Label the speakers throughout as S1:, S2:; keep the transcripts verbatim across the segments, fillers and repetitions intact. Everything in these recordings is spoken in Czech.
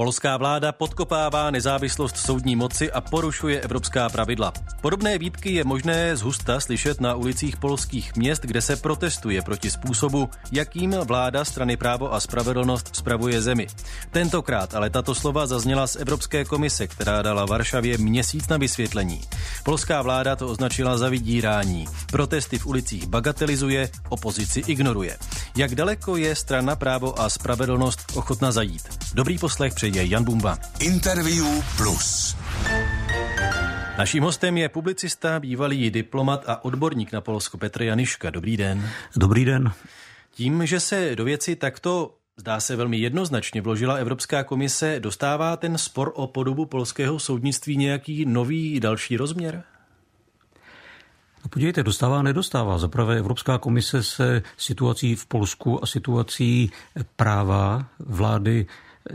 S1: Polská vláda podkopává nezávislost soudní moci a porušuje evropská pravidla. Podobné výtky je možné zhusta slyšet na ulicích polských měst, kde se protestuje proti způsobu, jakým vláda strany Právo a spravedlnost spravuje zemi. Tentokrát ale tato slova zazněla z Evropské komise, která dala Varšavě měsíc na vysvětlení. Polská vláda to označila za vydírání. Protesty v ulicích bagatelizuje, opozici ignoruje. Jak daleko je strana Právo a spravedlnost ochotna zajít? Dobrý poslech přeje Jan Bumba.
S2: Interview plus.
S1: Naším hostem je publicista, bývalý diplomat a odborník na Polsko Petr Janiška. Dobrý den.
S3: Dobrý den.
S1: Tím, že se do věci takto zdá se velmi jednoznačně vložila Evropská komise, dostává ten spor o podobu polského soudnictví nějaký nový další rozměr?
S3: No podívejte, dostává a nedostává. Zaprvé Evropská komise se situací v Polsku a situací práva vlády e,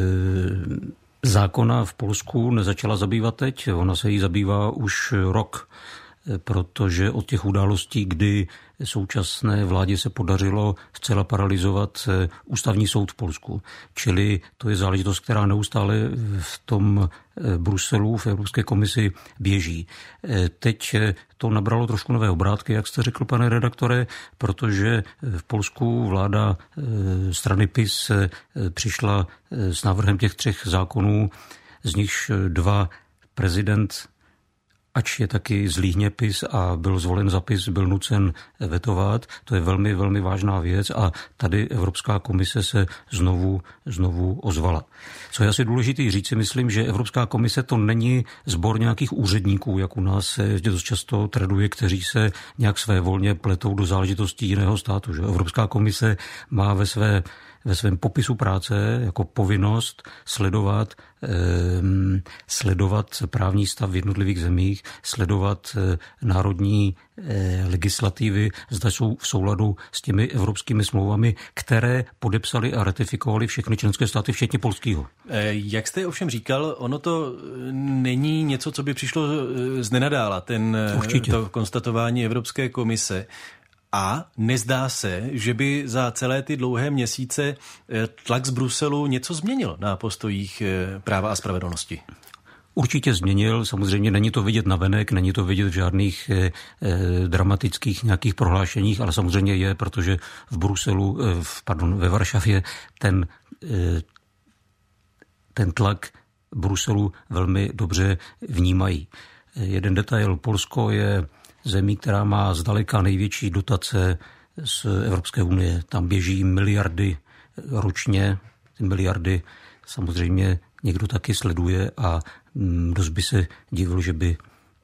S3: zákona v Polsku nezačala zabývat teď. Ona se jí zabývá už rok, protože od těch událostí, kdy současné vládě se podařilo zcela paralyzovat ústavní soud v Polsku. Čili to je záležitost, která neustále v tom Bruselu, v Evropské komisi běží. Teď to nabralo trošku nové obrátky, jak jste řekl, pane redaktore, protože v Polsku vláda strany PiS přišla s návrhem těch třech zákonů, z nichž dva prezident, ač je taky zlíhně PiS a byl zvolen za PiS, byl nucen vetovat. To je velmi, velmi vážná věc a tady Evropská komise se znovu, znovu ozvala. Co je asi důležité říct, si myslím, že Evropská komise to není sbor nějakých úředníků, jak u nás se dost často traduje, kteří se nějak svévolně pletou do záležitostí jiného státu. Že? Evropská komise má ve své ve svém popisu práce jako povinnost sledovat, eh, sledovat právní stav v jednotlivých zemích, sledovat eh, národní eh, legislativy, zda jsou v souladu s těmi evropskými smlouvami, které podepsali a ratifikovali všechny členské státy, včetně polského.
S1: Eh, jak jste ovšem říkal, ono to není něco, co by přišlo z nenadála, ten, to konstatování Evropské komise. A nezdá se, že by za celé ty dlouhé měsíce tlak z Bruselu něco změnil na postojích Práva a spravedlnosti?
S3: Určitě změnil, samozřejmě není to vidět navenek, není to vidět v žádných eh, dramatických nějakých prohlášeních, ale samozřejmě je, protože v Bruselu, eh, pardon, ve Varšavě ten, eh, ten tlak Bruselu velmi dobře vnímají. Eh, jeden detail, Polsko je zemí, která má zdaleka největší dotace z Evropské unie. Tam běží miliardy ročně, ty miliardy samozřejmě někdo taky sleduje a dost by se divil, že by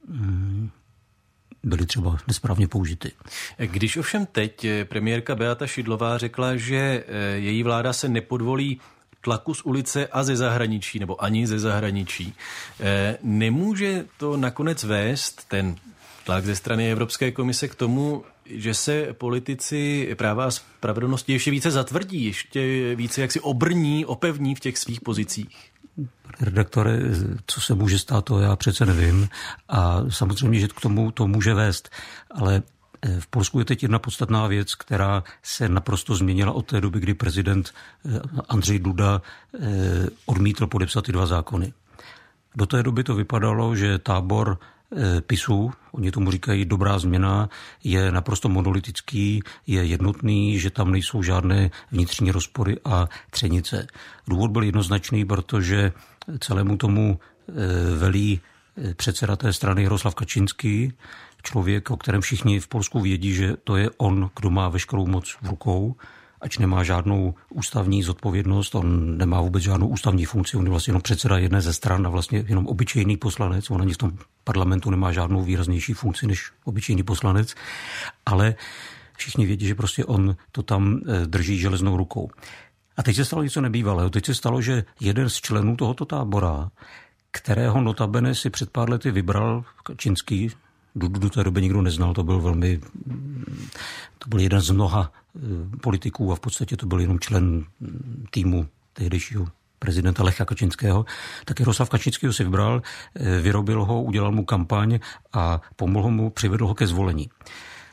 S3: byly třeba nesprávně použity.
S1: Když ovšem teď premiérka Beata Szydlová řekla, že její vláda se nepodvolí tlaku z ulice a ze zahraničí, nebo ani ze zahraničí, nemůže to nakonec vést ten tlak ze strany Evropské komise k tomu, že se politici Práva a spravedlnosti ještě více zatvrdí, ještě více jaksi obrní, opevní v těch svých pozicích?
S3: Redaktore, co se může stát, to já přece nevím. A samozřejmě, že k tomu to může vést. Ale v Polsku je teď jedna podstatná věc, která se naprosto změnila od té doby, kdy prezident Andrzej Duda odmítl podepsat ty dva zákony. Do té doby to vypadalo, že tábor PiSu, oni tomu říkají dobrá změna, je naprosto monolitický, je jednotný, že tam nejsou žádné vnitřní rozpory a třenice. Důvod byl jednoznačný, protože celému tomu velí předseda té strany Jarosław Kaczyński, člověk, o kterém všichni v Polsku vědí, že to je on, kdo má veškerou moc v rukou, ač nemá žádnou ústavní zodpovědnost, on nemá vůbec žádnou ústavní funkci, on je vlastně jenom předseda jedné ze stran a vlastně jenom obyčejný poslanec, on ani v tom parlamentu nemá žádnou výraznější funkci než obyčejný poslanec, ale všichni vědí, že prostě on to tam drží železnou rukou. A teď se stalo něco nebývalého. Teď se stalo, že jeden z členů tohoto tábora, kterého notabene si před pár lety vybral Kaczyński, Dudu do té doby nikdo neznal, to byl velmi, to byl jeden z mnoha politiků a v podstatě to byl jenom člen týmu tehdejšího prezidenta Lecha Kaczyńského, tak Jarosław Kaczyński ho si vybral, vyrobil ho, udělal mu kampaň a pomohl mu, přivedl ho ke zvolení.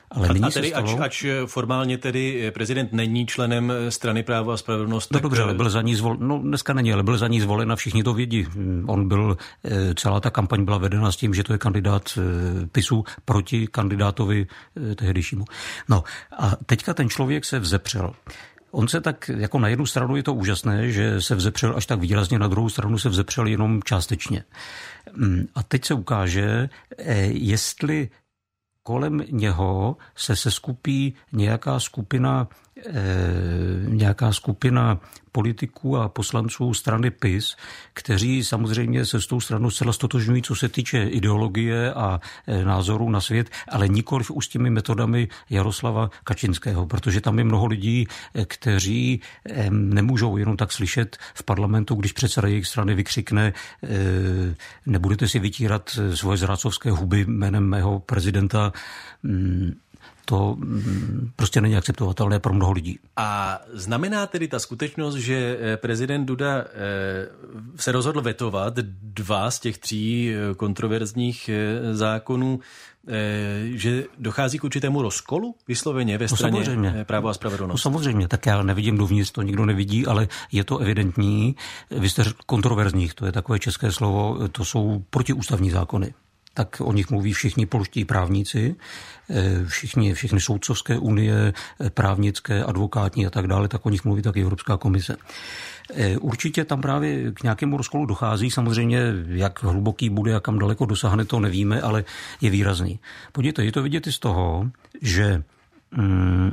S3: Ale
S1: a,
S3: nyní
S1: a tedy
S3: se stalo...
S1: ač, ač formálně tedy prezident není členem strany Právo a spravedlnost.
S3: No tak... dobře, ale byl za ní zvolen, no dneska není, ale byl za ní zvolen a všichni to vědí. On byl, celá ta kampaň byla vedena s tím, že to je kandidát PiSu proti kandidátovi tehdejšímu. No a teďka ten člověk se vzepřel. On se tak, jako na jednu stranu je to úžasné, že se vzepřel až tak výrazně, na druhou stranu se vzepřel jenom částečně. A teď se ukáže, jestli kolem něho se seskupí nějaká skupina, nějaká skupina politiků a poslanců strany PiS, kteří samozřejmě se s tou stranou zcela stotožňují, co se týče ideologie a názoru na svět, ale nikoliv už s těmi metodami Jaroslava Kačinského, protože tam je mnoho lidí, kteří nemůžou jenom tak slyšet v parlamentu, když předseda jejich strany vykřikne: nebudete si vytírat svoje zrádcovské huby jménem mého prezidenta. To prostě není akceptovatelné pro mnoho lidí.
S1: A znamená tedy ta skutečnost, že prezident Duda se rozhodl vetovat dva z těch tří kontroverzních zákonů, že dochází k určitému rozkolu vysloveně ve straně no Právo a spravedlnost?
S3: No samozřejmě, tak já nevidím dovnitř, to nikdo nevidí, ale je to evidentní. Vy jste řekl kontroverzních, to je takové české slovo, to jsou protiústavní zákony. Tak o nich mluví všichni polští právníci, všichni, všechny soudcovské unie, právnické, advokátní a tak dále, tak o nich mluví taky Evropská komise. Určitě tam právě k nějakému rozkolu dochází, samozřejmě jak hluboký bude a kam daleko dosáhne, to nevíme, ale je výrazný. Podívejte, je to vidět i z toho, že mm,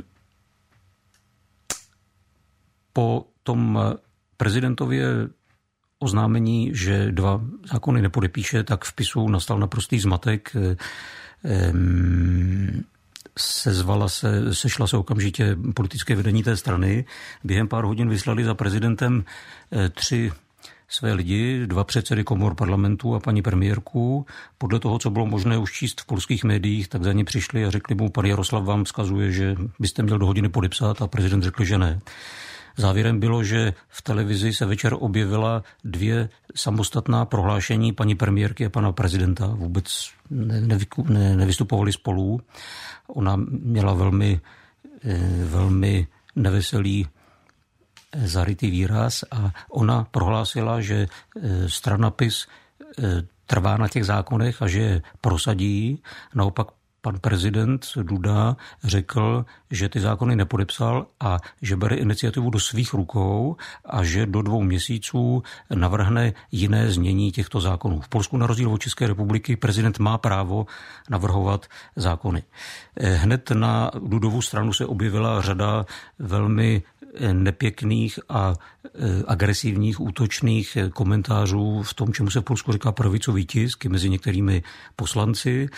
S3: po tom prezidentově oznámení, že dva zákony nepodepíše, tak v PiSu nastal naprostý zmatek. Sezvala se, sešla se okamžitě politické vedení té strany. Během pár hodin vyslali za prezidentem tři své lidi, dva předsedy komor parlamentu a paní premiérku. Podle toho, co bylo možné už číst v polských médiích, tak za ně přišli a řekli mu: pan Jaroslav vám vzkazuje, že byste měl do hodiny podepsat, a prezident řekl, že ne. Závěrem bylo, že v televizi se večer objevila dvě samostatná prohlášení paní premiérky a pana prezidenta. Vůbec ne, ne, nevystupovali spolu. Ona měla velmi, velmi neveselý zarytý výraz a ona prohlásila, že strana PiS trvá na těch zákonech a že je prosadí. Naopak pan prezident Duda řekl, že ty zákony nepodepsal a že bere iniciativu do svých rukou a že do dvou měsíců navrhne jiné znění těchto zákonů. V Polsku na rozdíl od České republiky prezident má právo navrhovat zákony. Hned na Dudovu stranu se objevila řada velmi nepěkných a agresivních, útočných komentářů v tom, čemu se v Polsku říká pravicový tisk, mezi některými poslanci.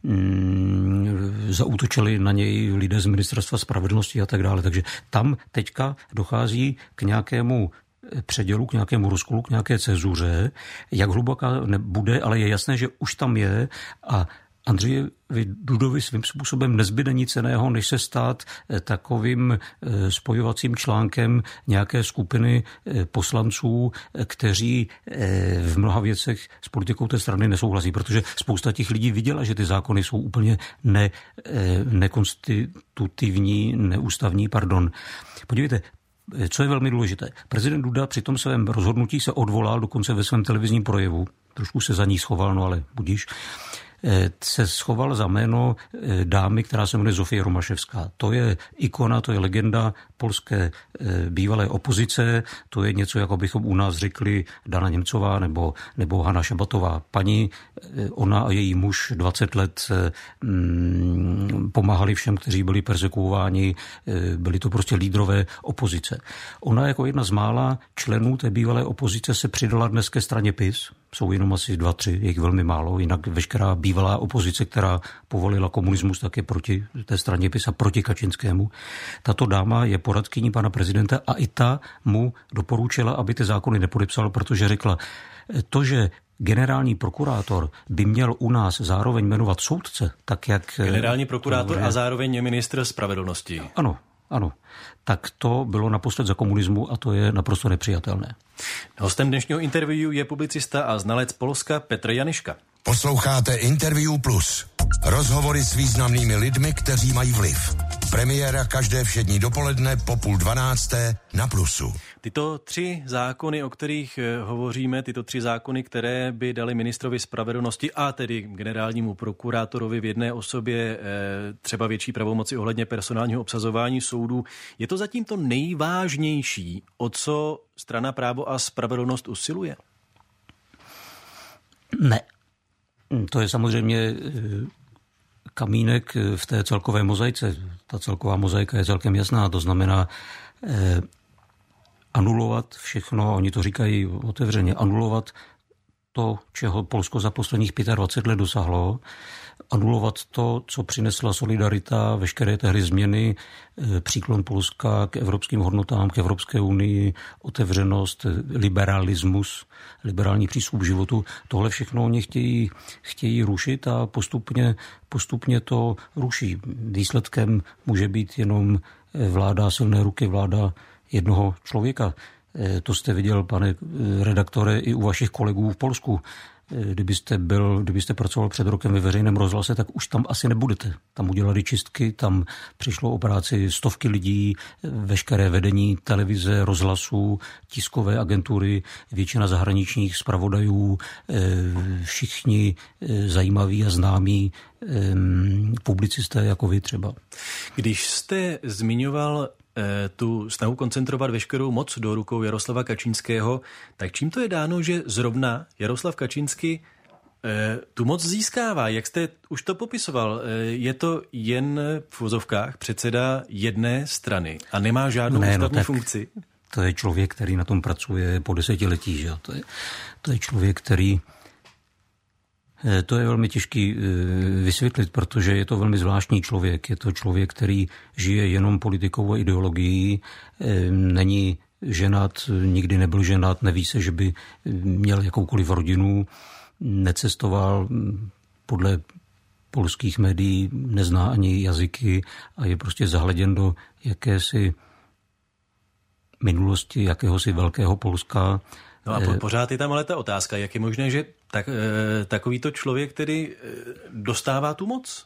S3: Zaútočili na něj lidé z ministerstva spravedlnosti a tak dále. Takže tam teďka dochází k nějakému předělu, k nějakému rozkolu, k nějaké cezuře. Jak hluboká nebude, ale je jasné, že už tam je a Andřeji Dudovi svým způsobem nezbyde nic jiného, než se stát takovým spojovacím článkem nějaké skupiny poslanců, kteří v mnoha věcech s politikou té strany nesouhlasí, protože spousta těch lidí viděla, že ty zákony jsou úplně ne, nekonstitutivní, neústavní, pardon. Podívejte, co je velmi důležité. Prezident Duda při tom svém rozhodnutí se odvolal dokonce ve svém televizním projevu. Trošku se za ní schoval, no ale budíš. Se schoval za jméno dámy, která se jmenuje Zofie Romaševská. To je ikona, to je legenda polské bývalé opozice, to je něco, jako bychom u nás řekli Dana Němcová nebo, nebo Hana Šabatová. Paní, ona a její muž dvacet let pomáhali všem, kteří byli persekuováni, byli to prostě lídrové opozice. Ona jako jedna z mála členů té bývalé opozice se přidala dnes ke straně PiS. Jsou jenom asi dva, tři, je jich velmi málo, jinak veškerá bývalá opozice, která povolila komunismus, tak je proti té straně PiS a proti Kačinskému. Tato dáma je poradkyní pana prezidenta a i ta mu doporučila, aby ty zákony nepodepsal, protože řekla, to, že generální prokurátor by měl u nás zároveň jmenovat soudce, tak jak...
S1: Generální prokurátor a zároveň ministr spravedlnosti.
S3: Ano, ano. Tak to bylo naposled za komunismu a to je naprosto nepřijatelné.
S1: Hostem dnešního interview je publicista a znalec Polska Petr Janyška.
S2: Posloucháte Interview Plus. Rozhovory s významnými lidmi, kteří mají vliv. Premiéra každé všední dopoledne po půl dvanácté na Plusu.
S1: Tyto tři zákony, o kterých hovoříme, tyto tři zákony, které by dali ministrovi spravedlnosti a tedy generálnímu prokurátorovi v jedné osobě třeba větší pravomoci ohledně personálního obsazování soudů, je to zatím to nejvážnější, o co strana Právo a spravedlnost usiluje?
S3: Ne. To je samozřejmě kamínek v té celkové mozaice. Ta celková mozaika je celkem jasná, to znamená eh, anulovat všechno, oni to říkají otevřeně, anulovat to, čeho Polsko za posledních dvacet pět let dosáhlo, anulovat to, co přinesla solidarita, veškeré tehdy změny, příklon Polska k evropským hodnotám, k Evropské unii, otevřenost, liberalismus, liberální přístup k životu. Tohle všechno oni chtějí, chtějí rušit a postupně, postupně to ruší. Výsledkem může být jenom vláda silné ruky, vláda jednoho člověka. To jste viděl, pane redaktore, i u vašich kolegů v Polsku. Kdybyste byl, kdybyste pracoval před rokem ve veřejném rozhlase, tak už tam asi nebudete. Tam udělali čistky, tam přišlo o práci stovky lidí, veškeré vedení televize, rozhlasu, tiskové agentury, většina zahraničních zpravodajů, všichni zajímaví a známí publicisté jako vy třeba.
S1: Když jste zmiňoval tu snahu koncentrovat veškerou moc do rukou Jaroslava Kačínského, tak čím to je dáno, že zrovna Jaroslav Kačínský tu moc získává? Jak jste už to popisoval? Je to jen v vozovkách předseda jedné strany a nemá žádnou ne, ústavní no funkci?
S3: To je člověk, který na tom pracuje po desetiletí. Že? To, je, to je člověk, který To je velmi těžký vysvětlit, protože je to velmi zvláštní člověk. Je to člověk, který žije jenom politikou a ideologií, není ženat, nikdy nebyl ženat, neví se, že by měl jakoukoliv rodinu, necestoval podle polských médií, nezná ani jazyky a je prostě zahleděn do jakési minulosti, jakéhosi velkého Polska.
S1: No a pořád je tam ale ta otázka, jak je možné, že tak, takovýto člověk tedy dostává tu moc?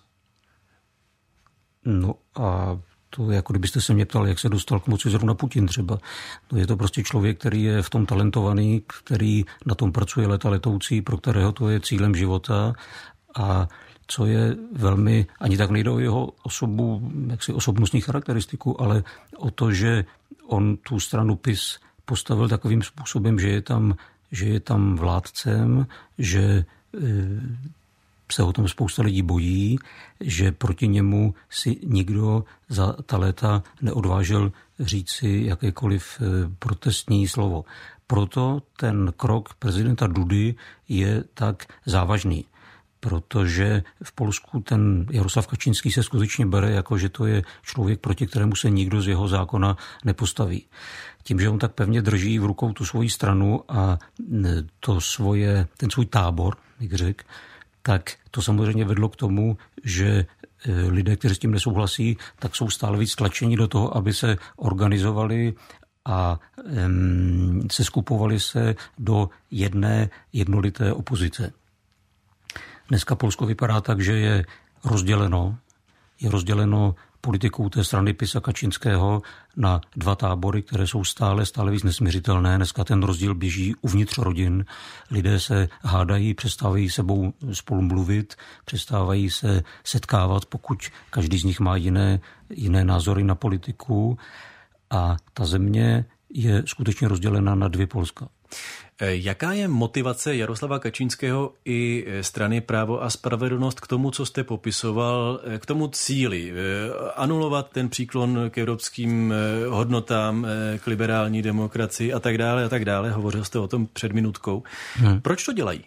S3: No a to jako kdybyste se mě ptal, jak se dostal k moci zrovna Putin třeba. No je to prostě člověk, který je v tom talentovaný, který na tom pracuje leta letoucí, pro kterého to je cílem života a co je velmi, ani tak nejde o jeho osobu, jaksi osobnostní charakteristiku, ale o to, že on tu stranu PiS postavil takovým způsobem, že je tam, že je tam vládcem, že e, se o tom spousta lidí bojí, že proti němu si nikdo za ta léta neodvážil říci jakékoliv protestní slovo. Proto ten krok prezidenta Dudy je tak závažný, protože v Polsku ten Jaroslav Kačínský se skutečně bere jako, že to je člověk, proti kterému se nikdo z jeho zákona nepostaví. Tím, že on tak pevně drží v rukou tu svoji stranu a to svoje, ten svůj tábor, jak řekl, tak to samozřejmě vedlo k tomu, že lidé, kteří s tím nesouhlasí, tak jsou stále víc tlačeni do toho, aby se organizovali a um, se skupovali se do jedné jednolité opozice. Dneska Polsko vypadá tak, že je rozděleno, je rozděleno politikou té strany PiS a Kačínského na dva tábory, které jsou stále, stále víc nesměřitelné. Dneska ten rozdíl běží uvnitř rodin. Lidé se hádají, přestávají sebou spolu mluvit, přestávají se setkávat, pokud každý z nich má jiné, jiné názory na politiku. A ta země je skutečně rozdělena na dvě Polska.
S1: Jaká je motivace Jaroslava Kačínského i strany Právo a spravedlnost k tomu, co jste popisoval, k tomu cíli? Anulovat ten příklon k evropským hodnotám, k liberální demokracii a tak dále a tak dále. Hovořil jste o tom před minutkou. Hmm. Proč to dělají?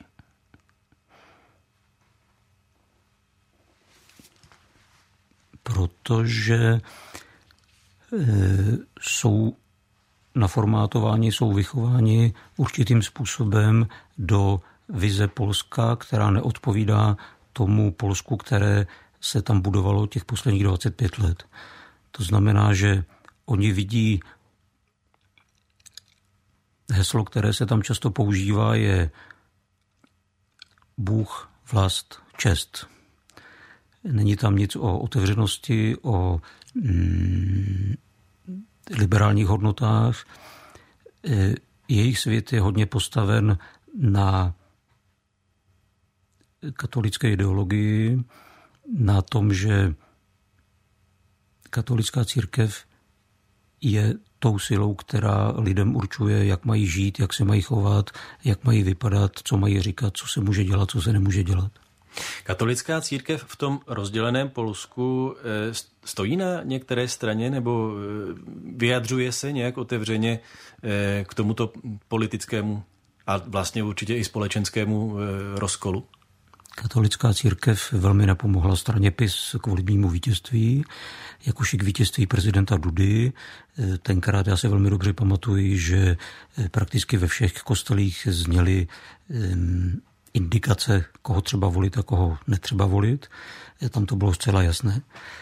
S3: Protože e, jsou naformátováni, jsou vychováni určitým způsobem do vize Polska, která neodpovídá tomu Polsku, které se tam budovalo těch posledních dvacet pět let. To znamená, že oni vidí heslo, které se tam často používá, je Bůh, vlast, čest. není tam nic o otevřenosti, o mm, liberálních hodnotách. Jejich svět je hodně postaven na katolické ideologii, na tom, že katolická církev je tou silou, která lidem určuje, jak mají žít, jak se mají chovat, jak mají vypadat, co mají říkat, co se může dělat, co se nemůže dělat.
S1: Katolická církev v tom rozděleném Polsku stojí na některé straně nebo vyjadřuje se nějak otevřeně k tomuto politickému a vlastně určitě i společenskému rozkolu?
S3: Katolická církev velmi napomohla straně PiS k volebnímu vítězství, jakož i k vítězství prezidenta Dudy. Tenkrát já se velmi dobře pamatuji, že prakticky ve všech kostelích zněly indikace, koho třeba volit a koho netřeba volit. Tam to bylo zcela jasné.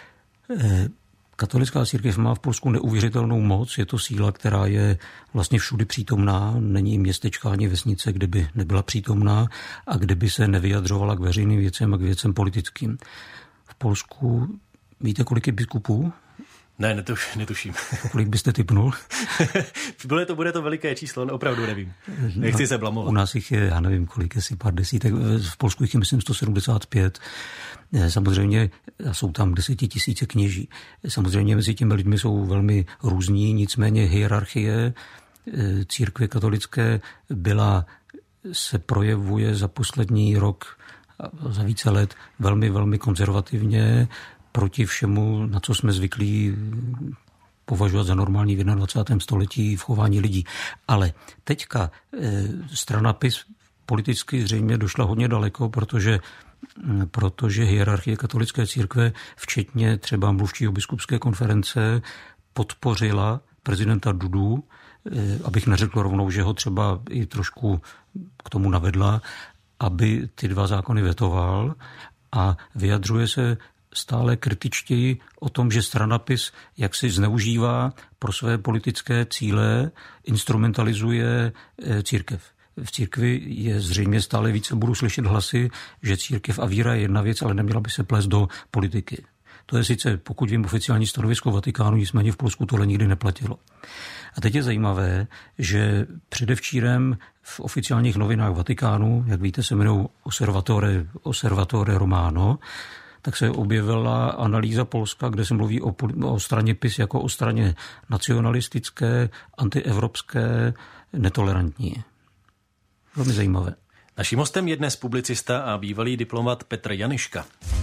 S3: Katolická církev má v Polsku neuvěřitelnou moc, je to síla, která je vlastně všudy přítomná, není městečka ani vesnice, kde by nebyla přítomná a kde by se nevyjadřovala k veřejným věcem a k věcem politickým. V Polsku víte, kolik je biskupů?
S1: Ne, netuš, netuším.
S3: Kolik byste tipnul?
S1: bude, to, bude to veliké číslo, opravdu nevím. Nechci
S3: no,
S1: se blamovat.
S3: U nás jich je, já nevím kolik, jestli pár desítek. V Polsku jich je, myslím, sto sedmdesát pět. Samozřejmě jsou tam desetitisíce kněží. Samozřejmě mezi těmi lidmi jsou velmi různí, nicméně hierarchie církve katolické byla, se projevuje za poslední rok, za více let, velmi, velmi konzervativně, proti všemu, na co jsme zvyklí považovat za normální v dvacátém prvním století v chování lidí. Ale teďka strana PiS politicky zřejmě došla hodně daleko, protože, protože hierarchie katolické církve, včetně třeba mluvčího biskupské konference, podpořila prezidenta Dudu, abych neřekl rovnou, že ho třeba i trošku k tomu navedla, aby ty dva zákony vetoval a vyjadřuje se stále kritičtěji o tom, že strana PiS jaksi zneužívá pro své politické cíle, instrumentalizuje církev. V církvi je zřejmě stále více, budu slyšet hlasy, že církev a víra je jedna věc, ale neměla by se plést do politiky. To je sice, pokud vím, oficiální stanovisko Vatikánu, nicméně v Polsku tohle nikdy neplatilo. A teď je zajímavé, že předevčírem v oficiálních novinách Vatikánu, jak víte, se jmenují Osservatore, Osservatore Romano, tak se objevila analýza Polska, kde se mluví o, o straně PiS jako o straně nacionalistické, antievropské, netolerantní. Velmi zajímavé.
S1: Naším hostem je dnes publicista a bývalý diplomat Petr Janyška.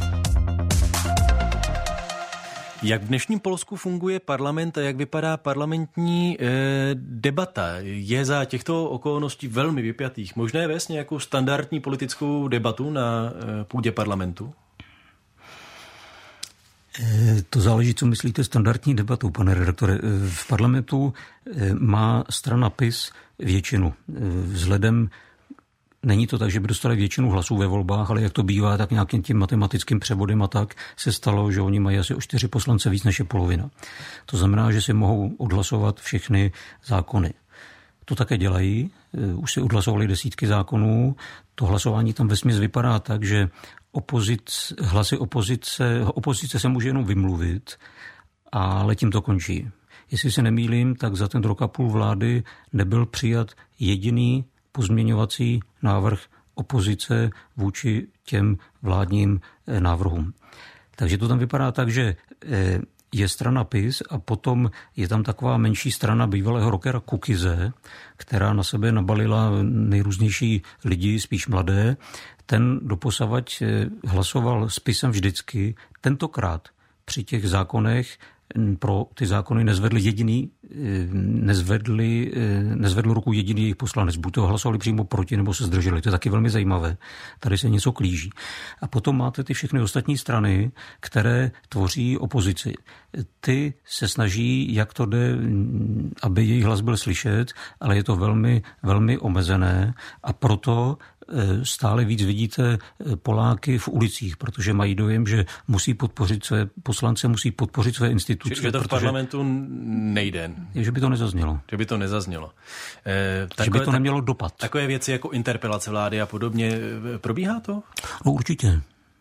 S1: Jak v dnešním Polsku funguje parlament a jak vypadá parlamentní e, debata? Je za těchto okolností velmi vypjatých možné vést nějakou standardní politickou debatu na e, půdě parlamentu?
S3: To záleží, co myslíte standardní debatou, pane redaktore. V parlamentu má strana PiS většinu. Vzhledem, není to tak, že by dostali většinu hlasů ve volbách, ale jak to bývá, tak nějakým tím matematickým převodem a tak se stalo, že oni mají asi o čtyři poslance víc než je polovina. To znamená, že si mohou odhlasovat všechny zákony. To také dělají. Už se odhlasovali desítky zákonů. To hlasování tam vesměs vypadá tak, že Opozic, hlasy opozice, opozice se může jenom vymluvit, ale tím to končí. Jestli se nemýlím, tak za ten rok a půl vlády nebyl přijat jediný pozměňovací návrh opozice vůči těm vládním návrhům. Takže to tam vypadá tak, že je strana PiS a potom je tam taková menší strana bývalého rockera Kukize, která na sebe nabalila nejrůznější lidi, spíš mladé. Ten doposavať hlasoval s PiSem vždycky. Tentokrát při těch zákonech pro ty zákony nezvedli jediný, nezvedli, nezvedl ruku jediný jejich poslanec. Buď to hlasovali přímo proti, nebo se zdrželi. To je taky velmi zajímavé. Tady se něco klíží. A potom máte ty všechny ostatní strany, které tvoří opozici. Ty se snaží, jak to jde, aby jejich hlas byl slyšet, ale je to velmi, velmi omezené a proto stále víc vidíte Poláky v ulicích, protože mají dojem, že musí podpořit své poslance, musí podpořit své instituce.
S1: Že to v parlamentu nejde.
S3: Je, že by to nezaznělo.
S1: Že by to nezaznělo.
S3: E, takové, že by to nemělo dopad.
S1: Takové věci jako interpelace vlády a podobně. Probíhá to?
S3: No určitě.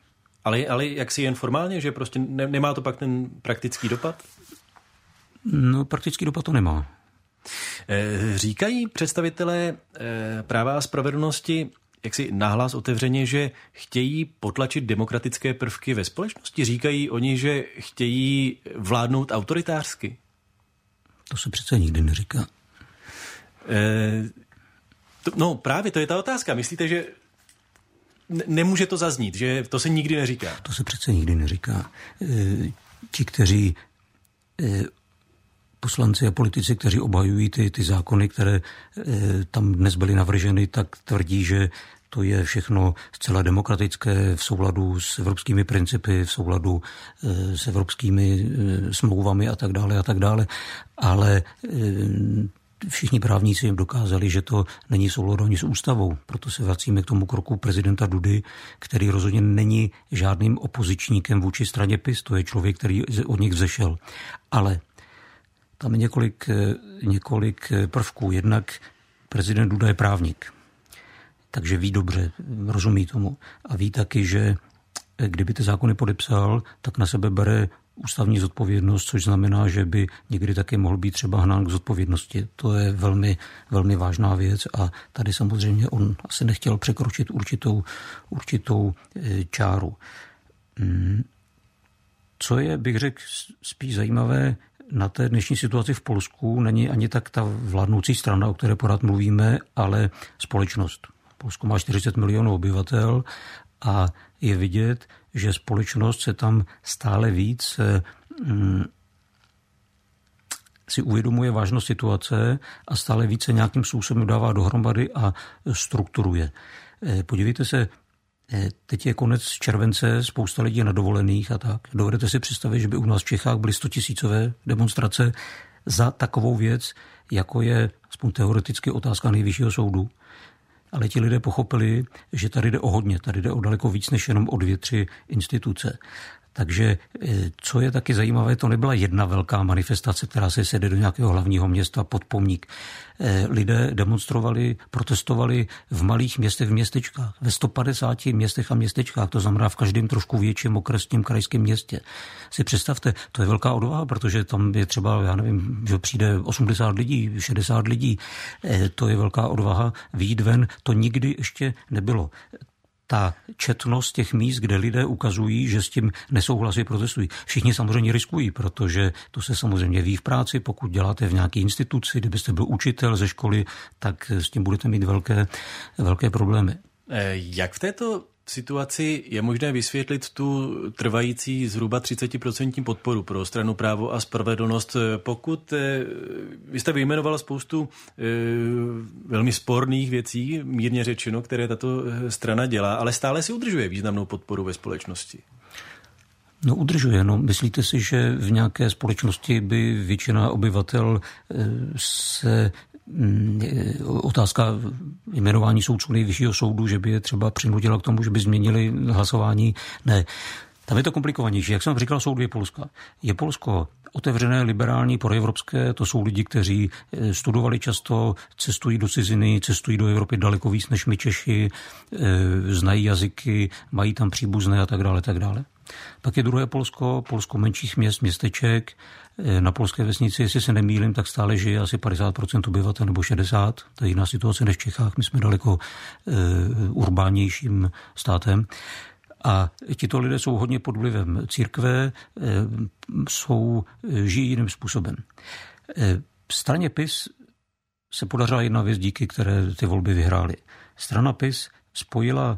S1: Ale, ale jak si jen formálně, že prostě ne, nemá to pak ten praktický dopad?
S3: No, praktický dopad to nemá.
S1: Říkají představitelé práva a spravedlnosti jak si nahlas otevřeně, že chtějí potlačit demokratické prvky ve společnosti? Říkají oni, že chtějí vládnout autoritářsky?
S3: To se přece nikdy neříká.
S1: E, to, no právě, to je ta otázka. Myslíte, že nemůže to zaznít, že to se nikdy neříká?
S3: To se přece nikdy neříká. E, ti, kteří e, poslanci a politici, kteří obhajují ty, ty zákony, které e, tam dnes byly navrženy, tak tvrdí, že to je všechno zcela demokratické, v souladu s evropskými principy, v souladu e, s evropskými e, smlouvami a tak dále a tak dále. Ale e, všichni právníci jim dokázali, že to není v souladu ani s ústavou. Proto se vracíme k tomu kroku prezidenta Dudy, který rozhodně není žádným opozičníkem vůči straně PiS. To je člověk, který od nich vzešel. Ale tam je několik, několik prvků. Jednak prezident Duda je právník, takže ví dobře, rozumí tomu. A ví taky, že kdyby ty zákony podepsal, tak na sebe bere ústavní zodpovědnost, což znamená, že by někdy taky mohl být třeba hnán k zodpovědnosti. To je velmi, velmi vážná věc a tady samozřejmě on asi nechtěl překročit určitou, určitou čáru. Co je, bych řekl, spíš zajímavé na té dnešní situaci v Polsku, není ani tak ta vládnoucí strana, o které pořád mluvíme, ale společnost. Polsko má čtyřicet milionů obyvatel a je vidět, že společnost se tam stále víc hm, si uvědomuje vážnost situace a stále více nějakým způsobem dává dohromady a strukturuje. Podívejte se, teď je konec července, spousta lidí na dovolených a tak. Dovedete si představit, že by u nás v Čechách byly stotisícové demonstrace za takovou věc, jako je aspoň teoreticky otázka Nejvyššího soudu. Ale ti lidé pochopili, že tady jde o hodně, tady jde o daleko víc než jenom o dvě, tři instituce. Takže co je taky zajímavé, to nebyla jedna velká manifestace, která se sede do nějakého hlavního města pod pomník. Lidé demonstrovali, protestovali v malých městech, v městečkách, ve sto padesáti městech a městečkách, to znamená v každém trošku větším okresním krajském městě. Si představte, to je velká odvaha, protože tam je třeba, já nevím, že přijde osmdesát lidí, šedesát lidí, to je velká odvaha, vyjít ven, to nikdy ještě nebylo. Ta četnost těch míst, kde lidé ukazují, že s tím nesouhlasí, protestují. Všichni samozřejmě riskují, protože to se samozřejmě ví v práci. Pokud děláte v nějaké instituci, kdybyste byl učitel ze školy, tak s tím budete mít velké, velké problémy.
S1: Jak v této situaci je možné vysvětlit tu trvající zhruba třicet procent podporu pro stranu Právo a spravedlnost? Pokud vy jste vyjmenovala spoustu e, velmi sporných věcí, mírně řečeno, které tato strana dělá, ale stále si udržuje významnou podporu ve společnosti.
S3: No udržuje, no. Myslíte si, že v nějaké společnosti by většina obyvatel se otázka jmenování soudců Nejvyššího soudu, že by je třeba přinutila k tomu, že by změnili hlasování? Ne. Tam je to komplikovanější. Jak jsem říkal, jsou dvě Polska. Je Polsko otevřené, liberální, proevropské, to jsou lidi, kteří studovali často, cestují do ciziny, cestují do Evropy daleko víc než my Češi, znají jazyky, mají tam příbuzné a tak dále, tak dále. Pak je druhé Polsko, Polsko menších měst, městeček. Na polské vesnici, jestli se nemýlím, tak stále žije asi padesát procent obyvatel nebo šedesát procent. To je jiná situace než v Čechách. My jsme daleko e, urbánějším státem. A tito lidé jsou hodně pod vlivem církve, e, jsou, žijí jiným způsobem. E, straně PiS se podařila jedna věc, díky které ty volby vyhrály. Strana PiS spojila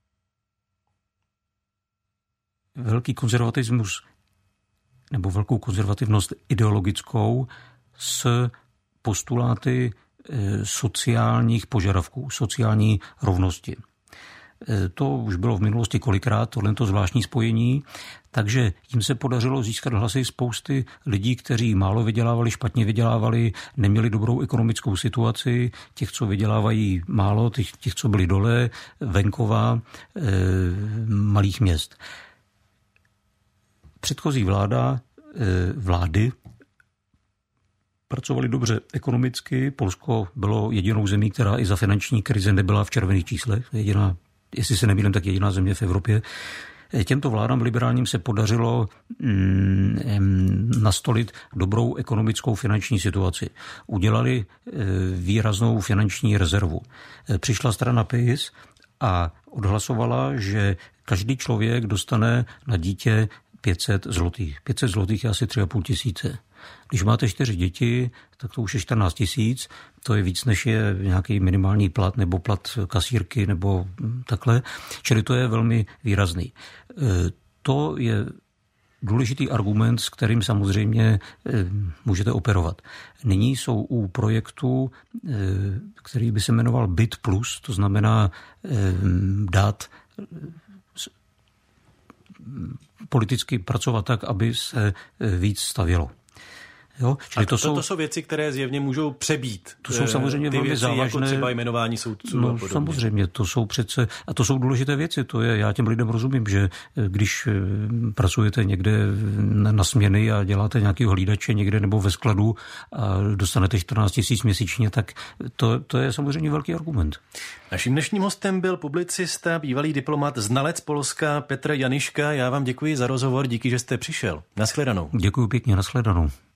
S3: velký konzervatismus nebo velkou konzervativnost ideologickou s postuláty sociálních požadavků, sociální rovnosti. To už bylo v minulosti kolikrát, tohleto zvláštní spojení, takže jim se podařilo získat hlasy spousty lidí, kteří málo vydělávali, špatně vydělávali, neměli dobrou ekonomickou situaci, těch, co vydělávají málo, těch, těch co byli dole, venkova, eh, malých měst. Předchozí vláda, vlády pracovali dobře ekonomicky. Polsko bylo jedinou zemí, která i za finanční krize nebyla v červených číslech. Jediná, jestli se nemýlím, tak jediná země v Evropě. Těmto vládám liberálním se podařilo mm, nastolit dobrou ekonomickou finanční situaci. Udělali výraznou finanční rezervu. Přišla strana PiS a odhlasovala, že každý člověk dostane na dítě pět set zlotých. pět set zlotých je asi tři a půl tisíce. Když máte čtyři děti, tak to už je čtrnáct tisíc, to je víc, než je nějaký minimální plat nebo plat kasírky nebo takhle. Čili to je velmi výrazný. To je důležitý argument, s kterým samozřejmě můžete operovat. Nyní jsou u projektu, který by se jmenoval Byt plus, to znamená dát politicky pracovat tak, aby se víc stavělo. Jo?
S1: Čili to, to, jsou, to jsou věci, které zjevně můžou přebít.
S3: To jsou samozřejmě
S1: ty
S3: velmi
S1: věci,
S3: závažné.
S1: Jako třeba jmenování soudců
S3: no,
S1: a podobně.
S3: Samozřejmě, to jsou přece, a to jsou důležité věci. To je, já těm lidem rozumím, že když pracujete někde na směny a děláte nějakého hlídače někde nebo ve skladu a dostanete čtrnáct tisíc měsíčně, tak to, to je samozřejmě velký argument.
S1: Naším dnešním hostem byl publicista, bývalý diplomat, znalec Polska Petr Janiška. Já vám děkuji za rozhovor, díky, že jste přišel. Nashledanou.
S3: Děkuji pěkně, nashledanou.